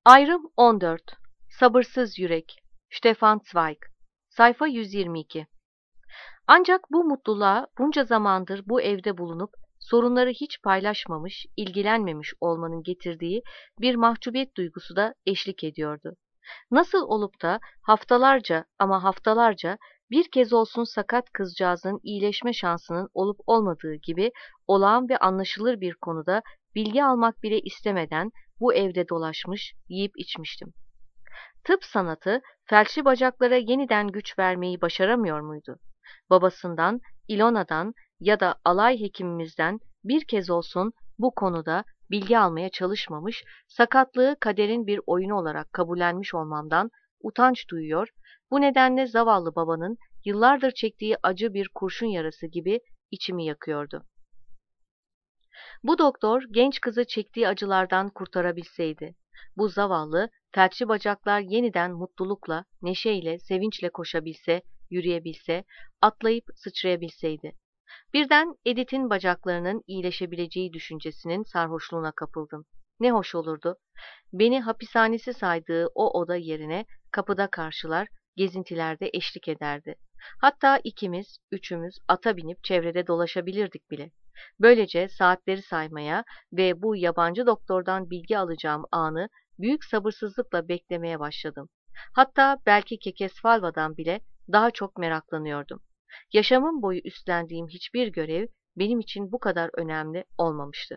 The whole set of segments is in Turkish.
Ayrım 14. Sabırsız Yürek. Stefan Zweig. Sayfa 122. Ancak bu mutluluğa bunca zamandır bu evde bulunup sorunları hiç paylaşmamış, ilgilenmemiş olmanın getirdiği bir mahcubiyet duygusu da eşlik ediyordu. Nasıl olup da haftalarca ama haftalarca bir kez olsun sakat kızcağızın iyileşme şansının olup olmadığı gibi olağan ve anlaşılır bir konuda bilgi almak bile istemeden bu evde dolaşmış, yiyip içmiştim. Tıp sanatı felçli bacaklara yeniden güç vermeyi başaramıyor muydu? Babasından, Ilona'dan ya da alay hekimimizden bir kez olsun bu konuda bilgi almaya çalışmamış, sakatlığı kaderin bir oyunu olarak kabullenmiş olmamdan utanç duyuyor, bu nedenle zavallı babanın yıllardır çektiği acı bir kurşun yarası gibi içimi yakıyordu. Bu doktor genç kızı çektiği acılardan kurtarabilseydi, bu zavallı, felçli bacaklar yeniden mutlulukla, neşeyle, sevinçle koşabilse, yürüyebilse, atlayıp sıçrayabilseydi. Birden Edith'in bacaklarının iyileşebileceği düşüncesinin sarhoşluğuna kapıldım. Ne hoş olurdu. Beni hapishanesi saydığı o oda yerine kapıda karşılar, gezintilerde eşlik ederdi. Hatta ikimiz, üçümüz ata binip çevrede dolaşabilirdik bile. Böylece saatleri saymaya ve bu yabancı doktordan bilgi alacağım anı büyük sabırsızlıkla beklemeye başladım. Hatta belki Kekesfalva'dan bile daha çok meraklanıyordum. Yaşamım boyu üstlendiğim hiçbir görev benim için bu kadar önemli olmamıştı.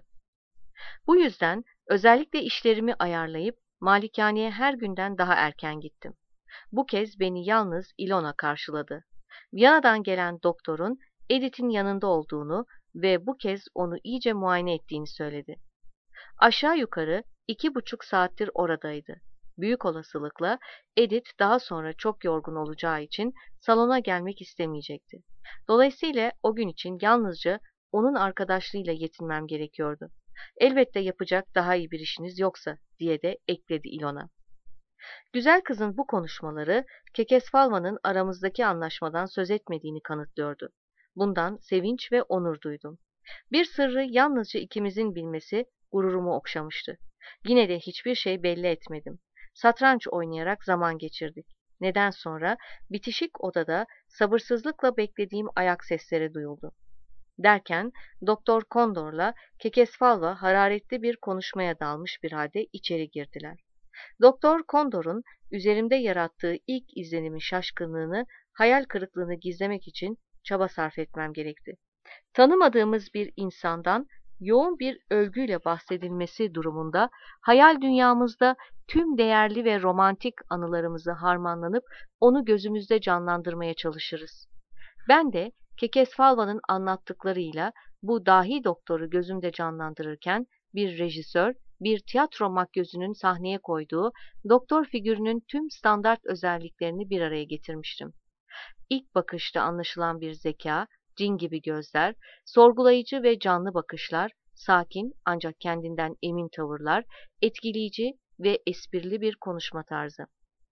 Bu yüzden özellikle işlerimi ayarlayıp malikaneye her günden daha erken gittim. Bu kez beni yalnız Ilona karşıladı. Viyana'dan gelen doktorun Edith'in yanında olduğunu ve bu kez onu iyice muayene ettiğini söyledi. Aşağı yukarı 2,5 saattir oradaydı. Büyük olasılıkla Edith daha sonra çok yorgun olacağı için salona gelmek istemeyecekti. Dolayısıyla o gün için yalnızca onun arkadaşlığıyla yetinmem gerekiyordu. Elbette yapacak daha iyi bir işiniz yoksa diye de ekledi Ilona. Güzel kızın bu konuşmaları Kekesfalva'nın aramızdaki anlaşmadan söz etmediğini kanıtlıyordu. Bundan sevinç ve onur duydum. Bir sırrı yalnızca ikimizin bilmesi gururumu okşamıştı. Yine de hiçbir şey belli etmedim. Satranç oynayarak zaman geçirdik. Neden sonra bitişik odada sabırsızlıkla beklediğim ayak sesleri duyuldu. Derken Doktor Kondor'la Kekesfalva hararetli bir konuşmaya dalmış bir halde içeri girdiler. Doktor Kondor'un üzerimde yarattığı ilk izlenimin şaşkınlığını, hayal kırıklığını gizlemek için çaba sarf etmem gerekti. Tanımadığımız bir insandan yoğun bir övgüyle bahsedilmesi durumunda hayal dünyamızda tüm değerli ve romantik anılarımızı harmanlanıp onu gözümüzde canlandırmaya çalışırız. Ben de Kekesfalva'nın anlattıklarıyla bu dahi doktoru gözümde canlandırırken bir rejisör, bir tiyatro makyözünün sahneye koyduğu doktor figürünün tüm standart özelliklerini bir araya getirmiştim. İlk bakışta anlaşılan bir zeka, cin gibi gözler, sorgulayıcı ve canlı bakışlar, sakin ancak kendinden emin tavırlar, etkileyici ve esprili bir konuşma tarzı.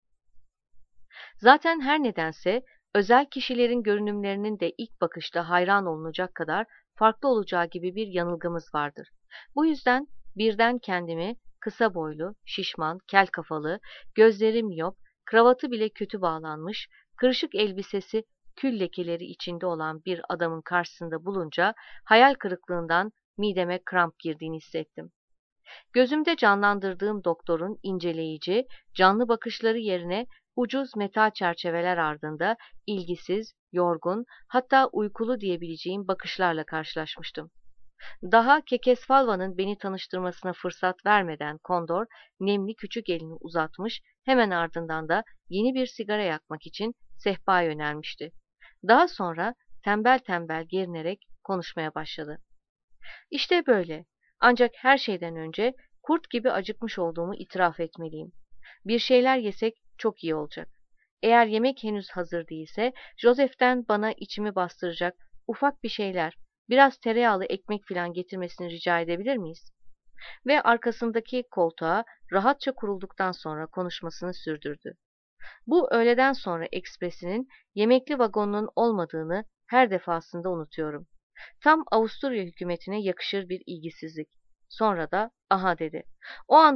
Zaten her nedense özel kişilerin görünümlerinin de ilk bakışta hayran olunacak kadar farklı olacağı gibi bir yanılgımız vardır. Bu yüzden birden kendimi kısa boylu, şişman, kel kafalı, gözleri miyop, kravatı bile kötü bağlanmış, kırışık elbisesi kül lekeleri içinde olan bir adamın karşısında bulunca hayal kırıklığından mideme kramp girdiğini hissettim. Gözümde canlandırdığım doktorun inceleyici, canlı bakışları yerine ucuz metal çerçeveler ardında ilgisiz, yorgun, hatta uykulu diyebileceğim bakışlarla karşılaşmıştım. Daha Kekesfalva'nın beni tanıştırmasına fırsat vermeden Kondor, nemli küçük elini uzatmış, hemen ardından da yeni bir sigara yakmak için sehpaya yönelmişti. Daha sonra tembel tembel gerinerek konuşmaya başladı. İşte böyle. Ancak her şeyden önce kurt gibi acıkmış olduğumu itiraf etmeliyim. Bir şeyler yesek çok iyi olacak. Eğer yemek henüz hazır değilse, Joseph'ten bana içimi bastıracak ufak bir şeyler, biraz tereyağlı ekmek filan getirmesini rica edebilir miyiz? Ve arkasındaki koltuğa rahatça kurulduktan sonra konuşmasını sürdürdü. Bu öğleden sonra ekspresinin yemekli vagonunun olmadığını her defasında unutuyorum. Tam Avusturya hükümetine yakışır bir ilgisizlik. Sonra da aha dedi. O anda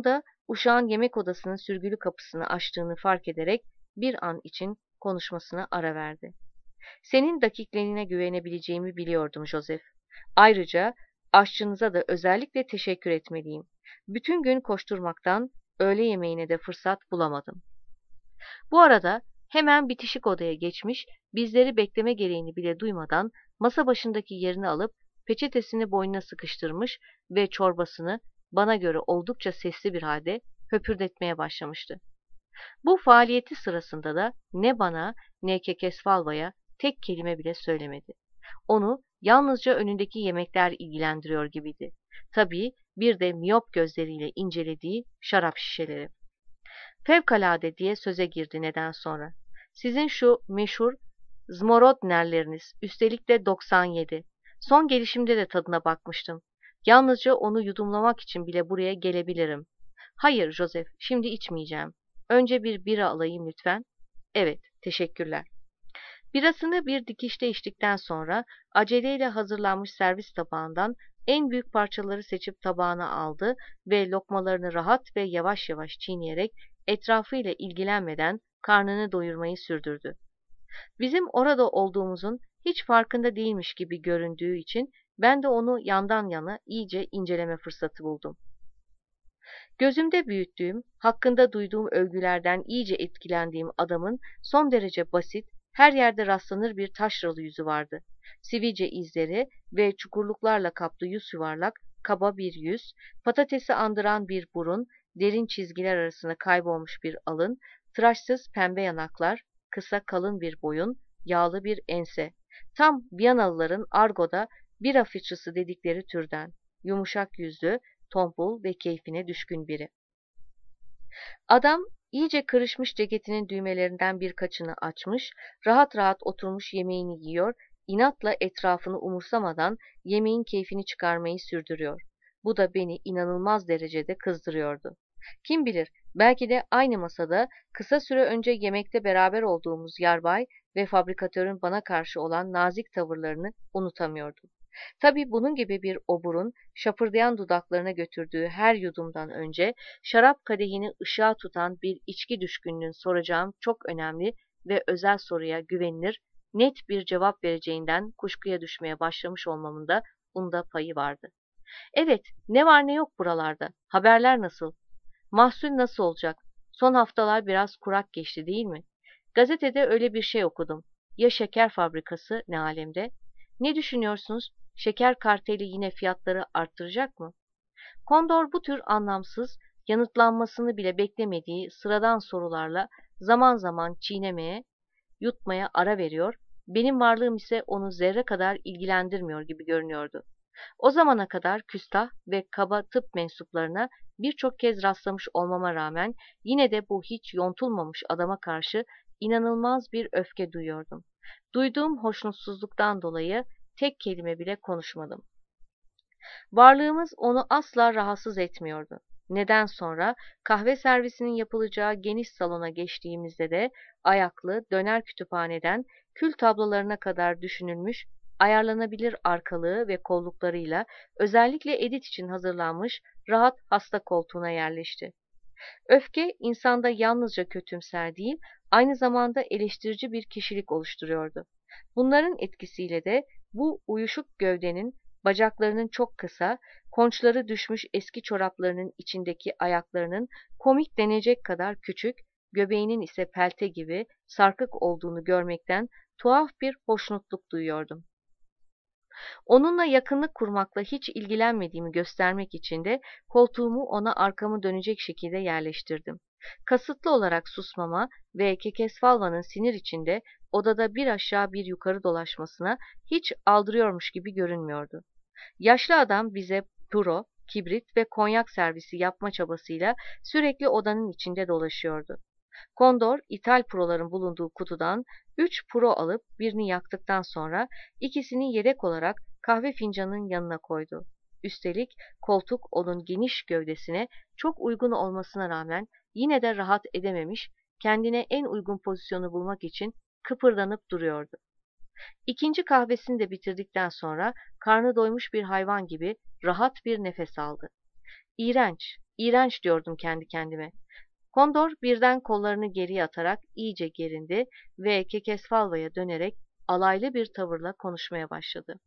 uşağın yemek odasının sürgülü kapısını açtığını fark ederek bir an için konuşmasına ara verdi. Senin dakikliğine güvenebileceğimi biliyordum Joseph. Ayrıca aşçınıza da özellikle teşekkür etmeliyim. Bütün gün koşturmaktan öğle yemeğine de fırsat bulamadım. Bu arada hemen bitişik odaya geçmiş, bizleri bekleme gereğini bile duymadan masa başındaki yerini alıp peçetesini boynuna sıkıştırmış ve çorbasını bana göre oldukça sesli bir halde höpürdetmeye başlamıştı. Bu faaliyeti sırasında da ne bana ne Kekesfalva'ya tek kelime bile söylemedi. Onu yalnızca önündeki yemekler ilgilendiriyor gibiydi. Tabii bir de miyop gözleriyle incelediği şarap şişeleri. Fevkalade diye söze girdi neden sonra. Sizin şu meşhur Zmorodnerleriniz, üstelik de 97. Son gelişimde de tadına bakmıştım. Yalnızca onu yudumlamak için bile buraya gelebilirim. Hayır Joseph, şimdi içmeyeceğim. Önce bir bira alayım lütfen. Evet, teşekkürler. Birasını bir dikişte içtikten sonra aceleyle hazırlanmış servis tabağından en büyük parçaları seçip tabağına aldı ve lokmalarını rahat ve yavaş yavaş çiğneyerek etrafıyla ilgilenmeden karnını doyurmayı sürdürdü. Bizim orada olduğumuzun hiç farkında değilmiş gibi göründüğü için ben de onu yandan yana iyice inceleme fırsatı buldum. Gözümde büyüttüğüm, hakkında duyduğum övgülerden iyice etkilendiğim adamın son derece basit, her yerde rastlanır bir taşralı yüzü vardı. Sivilce izleri ve çukurluklarla kaplı yüz yuvarlak, kaba bir yüz, patatesi andıran bir burun, derin çizgiler arasında kaybolmuş bir alın, tıraşsız pembe yanaklar, kısa kalın bir boyun, yağlı bir ense. Tam Viyanalıların argoda bira fıçısı dedikleri türden, yumuşak yüzlü, tombul ve keyfine düşkün biri. Adam iyice kırışmış ceketinin düğmelerinden birkaçını açmış, rahat rahat oturmuş yemeğini yiyor, inatla etrafını umursamadan yemeğin keyfini çıkarmayı sürdürüyor. Bu da beni inanılmaz derecede kızdırıyordu. Kim bilir, belki de aynı masada kısa süre önce yemekte beraber olduğumuz yarbay ve fabrikatörün bana karşı olan nazik tavırlarını unutamıyordum. Tabii bunun gibi bir oburun şapırdayan dudaklarına götürdüğü her yudumdan önce şarap kadehini ışığa tutan bir içki düşkününün soracağım çok önemli ve özel soruya güvenilir, net bir cevap vereceğinden kuşkuya düşmeye başlamış olmamın da bunda payı vardı. Evet, ne var ne yok buralarda. Haberler nasıl? Mahsul nasıl olacak? Son haftalar biraz kurak geçti değil mi? Gazetede öyle bir şey okudum. Ya şeker fabrikası ne alemde? Ne düşünüyorsunuz? Şeker karteli yine fiyatları arttıracak mı? Kondor bu tür anlamsız, yanıtlanmasını bile beklemediği sıradan sorularla zaman zaman çiğnemeye, yutmaya ara veriyor, benim varlığım ise onu zerre kadar ilgilendirmiyor gibi görünüyordu. O zamana kadar küstah ve kaba tıp mensuplarına birçok kez rastlamış olmama rağmen yine de bu hiç yontulmamış adama karşı inanılmaz bir öfke duyuyordum. Duyduğum hoşnutsuzluktan dolayı tek kelime bile konuşmadım. Varlığımız onu asla rahatsız etmiyordu. Neden sonra kahve servisinin yapılacağı geniş salona geçtiğimizde de ayaklı döner kütüphaneden kül tablolarına kadar düşünülmüş, ayarlanabilir arkalığı ve kolluklarıyla özellikle edit için hazırlanmış rahat hasta koltuğuna yerleşti. Öfke insanda yalnızca kötümser değil, aynı zamanda eleştirici bir kişilik oluşturuyordu. Bunların etkisiyle de bu uyuşuk gövdenin bacaklarının çok kısa, konçları düşmüş eski çoraplarının içindeki ayaklarının komik denecek kadar küçük, göbeğinin ise pelte gibi sarkık olduğunu görmekten tuhaf bir hoşnutluk duyuyordum. Onunla yakınlık kurmakla hiç ilgilenmediğimi göstermek için de koltuğumu ona arkamı dönecek şekilde yerleştirdim. Kasıtlı olarak susmama ve Kekesfalva'nın sinir içinde odada bir aşağı bir yukarı dolaşmasına hiç aldırıyormuş gibi görünmüyordu. Yaşlı adam bize puro, kibrit ve konyak servisi yapma çabasıyla sürekli odanın içinde dolaşıyordu. Kondor, ithal puroların bulunduğu kutudan 3 puro alıp birini yaktıktan sonra ikisini yedek olarak kahve fincanının yanına koydu. Üstelik koltuk onun geniş gövdesine çok uygun olmasına rağmen yine de rahat edememiş, kendine en uygun pozisyonu bulmak için kıpırdanıp duruyordu. İkinci kahvesini de bitirdikten sonra karnı doymuş bir hayvan gibi rahat bir nefes aldı. İğrenç, İğrenç diyordum kendi kendime. Kondor birden kollarını geriye atarak iyice gerindi ve Kekesfalva'ya dönerek alaylı bir tavırla konuşmaya başladı.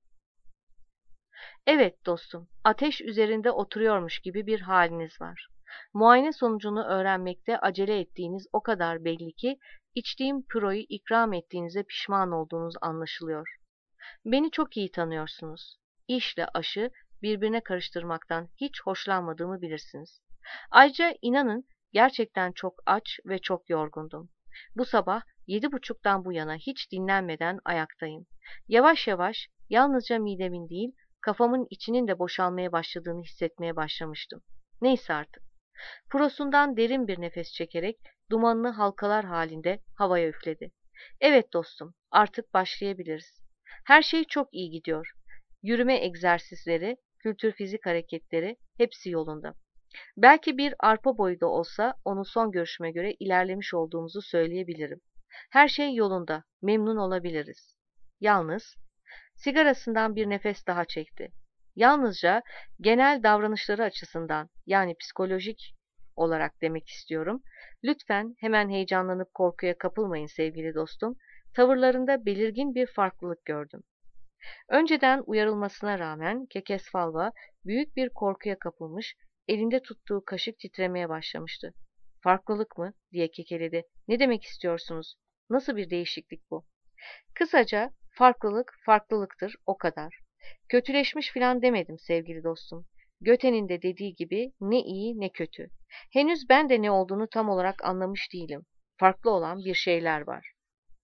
Evet dostum, ateş üzerinde oturuyormuş gibi bir haliniz var. Muayene sonucunu öğrenmekte acele ettiğiniz o kadar belli ki içtiğim püroyu ikram ettiğinize pişman olduğunuz anlaşılıyor. Beni çok iyi tanıyorsunuz. İşle aşı birbirine karıştırmaktan hiç hoşlanmadığımı bilirsiniz. Ayrıca inanın gerçekten çok aç ve çok yorgundum. Bu sabah 7.30'dan bu yana hiç dinlenmeden ayaktayım. Yavaş yavaş yalnızca midemin değil, kafamın içinin de boşalmaya başladığını hissetmeye başlamıştım. Neyse artık. Purosundan derin bir nefes çekerek dumanını halkalar halinde havaya üfledi. Evet dostum, artık başlayabiliriz. Her şey çok iyi gidiyor. Yürüme egzersizleri, kültür fizik hareketleri hepsi yolunda. Belki bir arpa boyu da olsa onu son görüşüme göre ilerlemiş olduğumuzu söyleyebilirim. Her şey yolunda, memnun olabiliriz. Yalnız sigarasından bir nefes daha çekti. Yalnızca genel davranışları açısından yani psikolojik olarak demek istiyorum. Lütfen hemen heyecanlanıp korkuya kapılmayın sevgili dostum. Tavırlarında belirgin bir farklılık gördüm. Önceden uyarılmasına rağmen Kekesfalva büyük bir korkuya kapılmış, elinde tuttuğu kaşık titremeye başlamıştı. Farklılık mı? Diye kekeledi. Ne demek istiyorsunuz? Nasıl bir değişiklik bu? Kısaca farklılık farklılıktır o kadar. Kötüleşmiş filan demedim sevgili dostum. Göte'nin de dediği gibi ne iyi ne kötü. Henüz ben de ne olduğunu tam olarak anlamış değilim. Farklı olan bir şeyler var.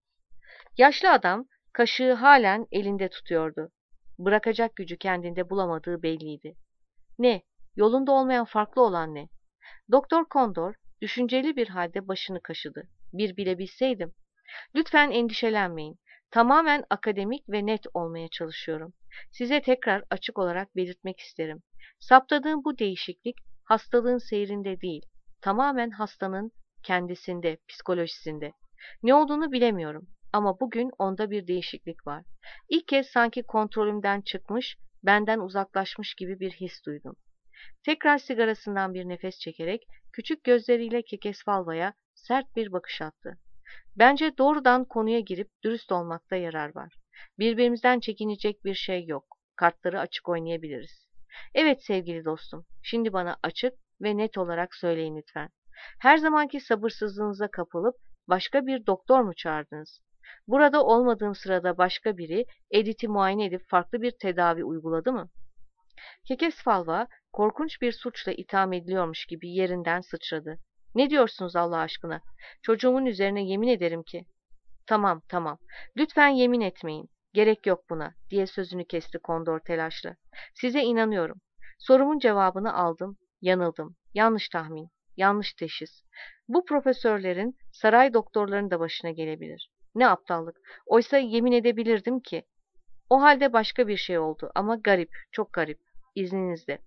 Yaşlı adam kaşığı halen elinde tutuyordu. Bırakacak gücü kendinde bulamadığı belliydi. Ne? Yolunda olmayan farklı olan ne? Doktor Kondor düşünceli bir halde başını kaşıdı. Bir bilebilseydim. Lütfen endişelenmeyin. Tamamen akademik ve net olmaya çalışıyorum. Size tekrar açık olarak belirtmek isterim. Saptadığım bu değişiklik hastalığın seyrinde değil, tamamen hastanın kendisinde, psikolojisinde. Ne olduğunu bilemiyorum ama bugün onda bir değişiklik var. İlk kez sanki kontrolümden çıkmış, benden uzaklaşmış gibi bir his duydum. Tekrar sigarasından bir nefes çekerek küçük gözleriyle Kekesfalva'ya sert bir bakış attı. Bence doğrudan konuya girip dürüst olmakta yarar var. Birbirimizden çekinecek bir şey yok. Kartları açık oynayabiliriz. Evet sevgili dostum, şimdi bana açık ve net olarak söyleyin lütfen. Her zamanki sabırsızlığınıza kapılıp başka bir doktor mu çağırdınız? Burada olmadığım sırada başka biri Edith'i muayene edip farklı bir tedavi uyguladı mı? Kekesfalva korkunç bir suçla itham ediliyormuş gibi yerinden sıçradı. Ne diyorsunuz Allah aşkına? Çocuğumun üzerine yemin ederim ki. Tamam, tamam. Lütfen yemin etmeyin. Gerek yok buna, diye sözünü kesti Kondor telaşla. Size inanıyorum. Sorumun cevabını aldım, yanıldım. Yanlış tahmin, yanlış teşhis. Bu profesörlerin, saray doktorlarının da başına gelebilir. Ne aptallık. Oysa yemin edebilirdim ki. O halde başka bir şey oldu ama garip, çok garip. İzninizle.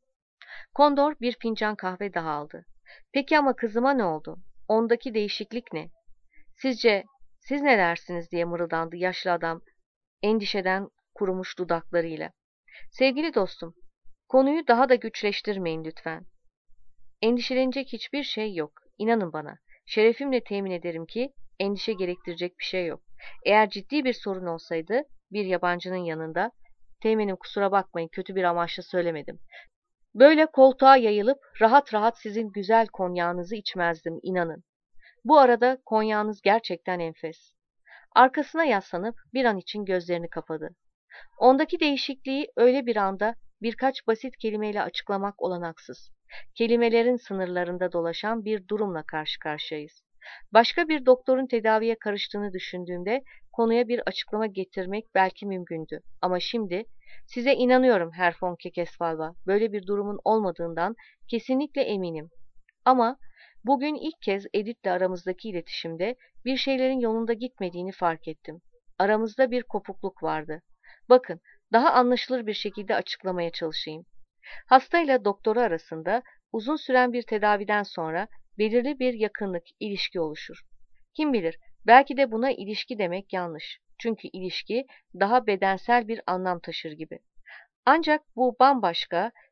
Kondor bir fincan kahve daha aldı. Peki ama kızıma ne oldu? Ondaki değişiklik ne? Sizce, siz ne dersiniz diye mırıldandı yaşlı adam endişeden kurumuş dudaklarıyla. Sevgili dostum, konuyu daha da güçleştirmeyin lütfen. Endişelenecek hiçbir şey yok. İnanın bana. Şerefimle temin ederim ki endişe gerektirecek bir şey yok. Eğer ciddi bir sorun olsaydı bir yabancının yanında, teğmenim kusura bakmayın kötü bir amaçla söylemedim. Böyle koltuğa yayılıp rahat rahat sizin güzel konyağınızı içmezdim inanın. Bu arada konyağınız gerçekten enfes. Arkasına yaslanıp bir an için gözlerini kapadı. Ondaki değişikliği öyle bir anda birkaç basit kelimeyle açıklamak olanaksız. Kelimelerin sınırlarında dolaşan bir durumla karşı karşıyayız. Başka bir doktorun tedaviye karıştığını düşündüğümde konuya bir açıklama getirmek belki mümkündü. Ama şimdi size inanıyorum Herr von Kekesfalva. Böyle bir durumun olmadığından kesinlikle eminim. Ama bugün ilk kez Edith'le aramızdaki iletişimde bir şeylerin yolunda gitmediğini fark ettim. Aramızda bir kopukluk vardı. Bakın, daha anlaşılır bir şekilde açıklamaya çalışayım. Hastayla doktoru arasında uzun süren bir tedaviden sonra belirli bir yakınlık, ilişki oluşur. Kim bilir, belki de buna ilişki demek yanlış. Çünkü ilişki daha bedensel bir anlam taşır gibi. Ancak bu bambaşka,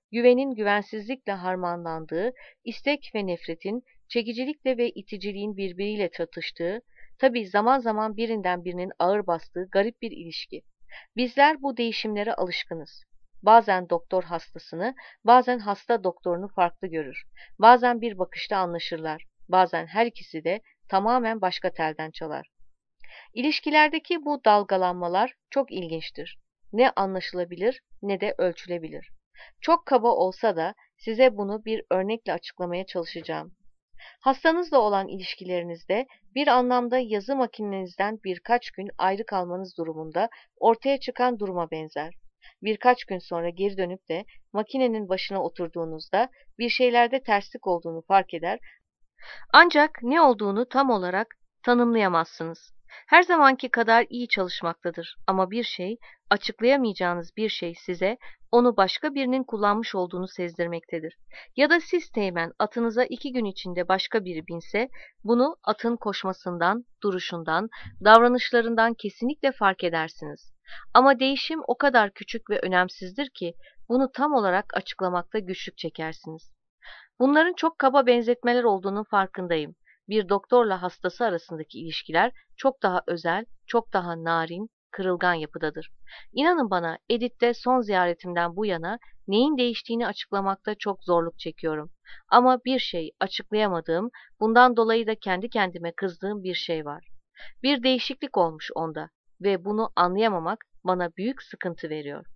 güvenin güvensizlikle harmanlandığı, istek ve nefretin, çekicilikle ve iticiliğin birbiriyle çatıştığı, tabii zaman zaman birinden birinin ağır bastığı garip bir ilişki. Bizler bu değişimlere alışkınız. Bazen doktor hastasını, bazen hasta doktorunu farklı görür. Bazen bir bakışta anlaşırlar. Bazen her ikisi de tamamen başka telden çalar. İlişkilerdeki bu dalgalanmalar çok ilginçtir. Ne anlaşılabilir ne de ölçülebilir. Çok kaba olsa da size bunu bir örnekle açıklamaya çalışacağım. Hastanızla olan ilişkilerinizde bir anlamda yazı makinenizden birkaç gün ayrı kalmanız durumunda ortaya çıkan duruma benzer. Birkaç gün sonra geri dönüp de makinenin başına oturduğunuzda bir şeylerde terslik olduğunu fark eder, ancak ne olduğunu tam olarak tanımlayamazsınız. Her zamanki kadar iyi çalışmaktadır ama bir şey, açıklayamayacağınız bir şey size onu başka birinin kullanmış olduğunu sezdirmektedir. Ya da siz teğmen atınıza 2 gün içinde başka biri binse, bunu atın koşmasından, duruşundan, davranışlarından kesinlikle fark edersiniz. Ama değişim o kadar küçük ve önemsizdir ki bunu tam olarak açıklamakta güçlük çekersiniz. Bunların çok kaba benzetmeler olduğunun farkındayım. Bir doktorla hastası arasındaki ilişkiler çok daha özel, çok daha narin, kırılgan yapıdadır. İnanın bana, Edith'te son ziyaretimden bu yana neyin değiştiğini açıklamakta çok zorluk çekiyorum. Ama bir şey açıklayamadığım, bundan dolayı da kendi kendime kızdığım bir şey var. Bir değişiklik olmuş onda ve bunu anlayamamak bana büyük sıkıntı veriyor.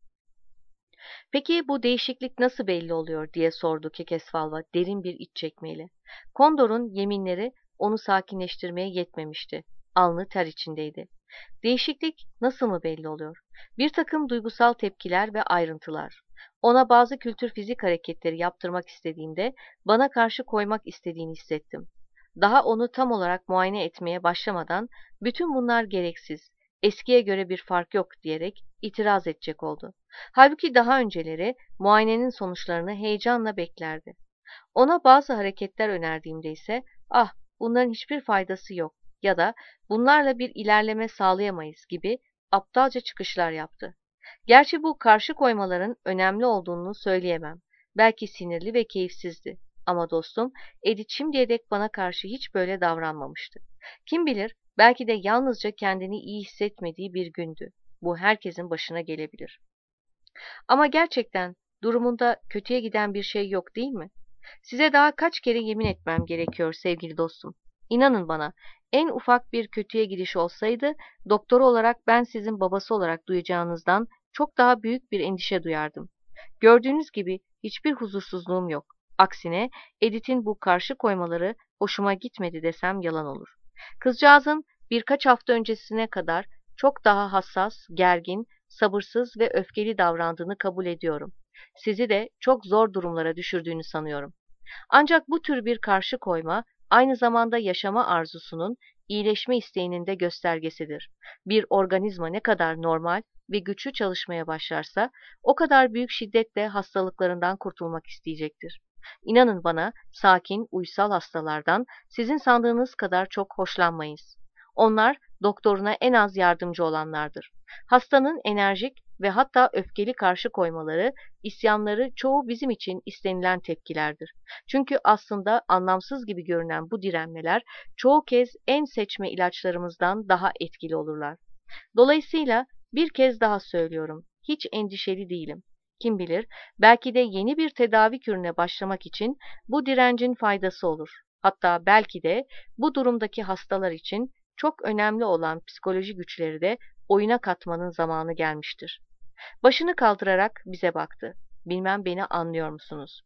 Peki bu değişiklik nasıl belli oluyor diye sordu Kekesfalva derin bir iç çekmeyle. Kondor'un yeminleri onu sakinleştirmeye yetmemişti. Alnı ter içindeydi. Değişiklik nasıl mı belli oluyor? Bir takım duygusal tepkiler ve ayrıntılar. Ona bazı kültür fizik hareketleri yaptırmak istediğimde bana karşı koymak istediğini hissettim. Daha onu tam olarak muayene etmeye başlamadan bütün bunlar gereksiz, eskiye göre bir fark yok diyerek itiraz edecek oldu. Halbuki daha önceleri muayenenin sonuçlarını heyecanla beklerdi. Ona bazı hareketler önerdiğimde ise ah bunların hiçbir faydası yok ya da bunlarla bir ilerleme sağlayamayız gibi aptalca çıkışlar yaptı. Gerçi bu karşı koymaların önemli olduğunu söyleyemem. Belki sinirli ve keyifsizdi. Ama dostum, Edith şimdiye dek bana karşı hiç böyle davranmamıştı. Kim bilir, belki de yalnızca kendini iyi hissetmediği bir gündü. Bu herkesin başına gelebilir. Ama gerçekten durumunda kötüye giden bir şey yok değil mi? Size daha kaç kere yemin etmem gerekiyor sevgili dostum. İnanın bana, en ufak bir kötüye gidiş olsaydı, doktor olarak ben sizin babası olarak duyacağınızdan çok daha büyük bir endişe duyardım. Gördüğünüz gibi hiçbir huzursuzluğum yok. Aksine Edith'in bu karşı koymaları hoşuma gitmedi desem yalan olur. Kızcağızın birkaç hafta öncesine kadar çok daha hassas, gergin, sabırsız ve öfkeli davrandığını kabul ediyorum. Sizi de çok zor durumlara düşürdüğünü sanıyorum. Ancak bu tür bir karşı koyma aynı zamanda yaşama arzusunun, iyileşme isteğinin de göstergesidir. Bir organizma ne kadar normal ve güçlü çalışmaya başlarsa o kadar büyük şiddetle hastalıklarından kurtulmak isteyecektir. İnanın bana, sakin, uysal hastalardan sizin sandığınız kadar çok hoşlanmayız. Onlar doktoruna en az yardımcı olanlardır. Hastanın enerjik ve hatta öfkeli karşı koymaları, isyanları çoğu bizim için istenilen tepkilerdir. Çünkü aslında anlamsız gibi görünen bu direnmeler çoğu kez en seçme ilaçlarımızdan daha etkili olurlar. Dolayısıyla bir kez daha söylüyorum, hiç endişeli değilim. Kim bilir, belki de yeni bir tedavi kürüne başlamak için bu direncin faydası olur. Hatta belki de bu durumdaki hastalar için çok önemli olan psikoloji güçleri de oyuna katmanın zamanı gelmiştir. Başını kaldırarak bize baktı. Bilmem beni anlıyor musunuz?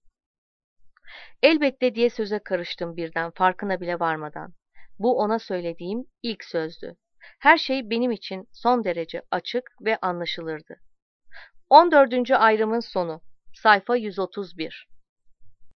Elbette diye söze karıştım birden farkına bile varmadan. Bu ona söylediğim ilk sözdü. Her şey benim için son derece açık ve anlaşılırdı. 14. ayrımın sonu. Sayfa 131.